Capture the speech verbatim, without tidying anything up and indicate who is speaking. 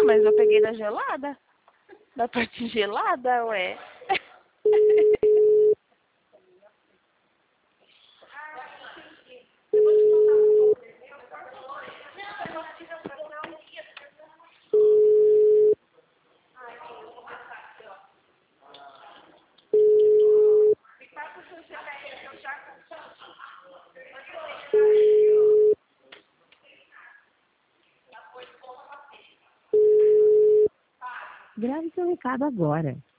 Speaker 1: mas eu peguei da gelada. Da parte gelada, ué.
Speaker 2: Grave seu recado agora.